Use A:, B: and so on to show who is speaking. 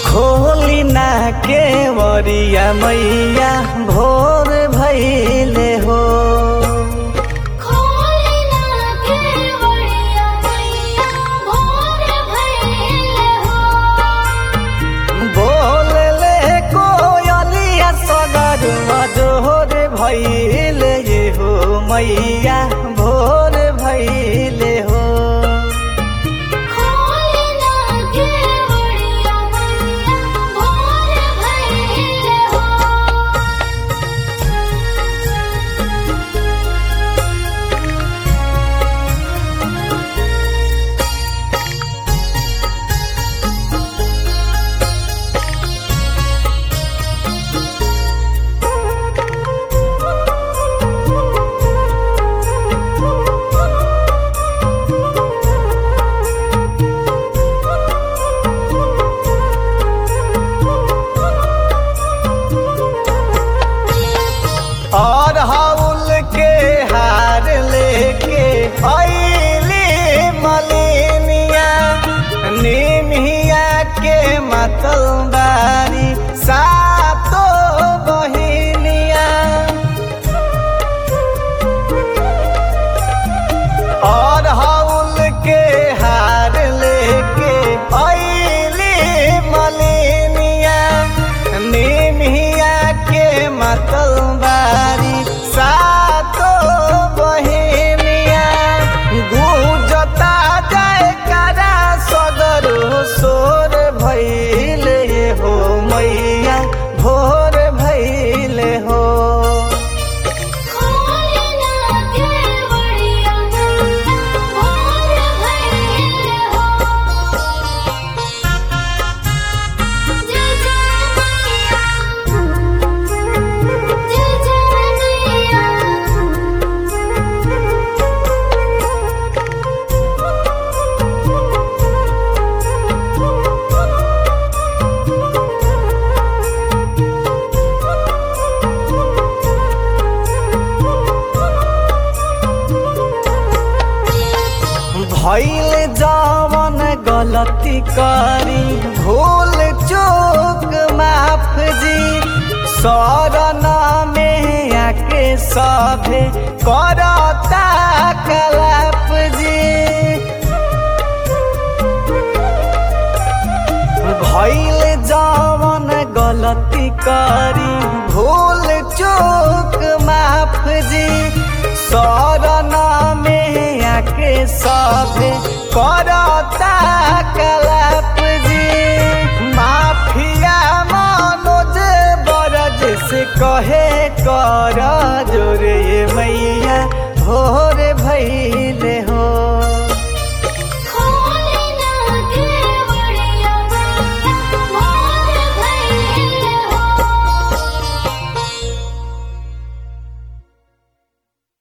A: खोली ना केवरिया मैया भोर भइले हो।
B: खोली ना केवरिया मैया भोर भइले हो।
A: बोलले कोयलिया सगर मजोर भइले हो मैया भोर भइले हो।
B: खोली ना केवरिया मैया भोर भइले हो।
A: और हाउल के हार लेके आइली मलिनिया निमिया के मतल बारी सातो बहिनिया। और हाउल के हार लेके आइली मलिनिया निमिया के मतल बारी सातो बहिनिया। गुजता जाए करा सगरो सोर भइले हो मैया भोर भइले हो।
B: खोली ना केवरिया मैया भोर भइले हो। जय जय मैया जय जय मैया।
A: भइल जवन गलती करी भूल चूक माफ जी शरण में आके सभे करता कलाप जी। भइल जवन गलती करी भूल चूक माफ जी शरण में आके सभे करता कलाप जी। माफिया मनोज बरज से कहे कर जोरे मैया हो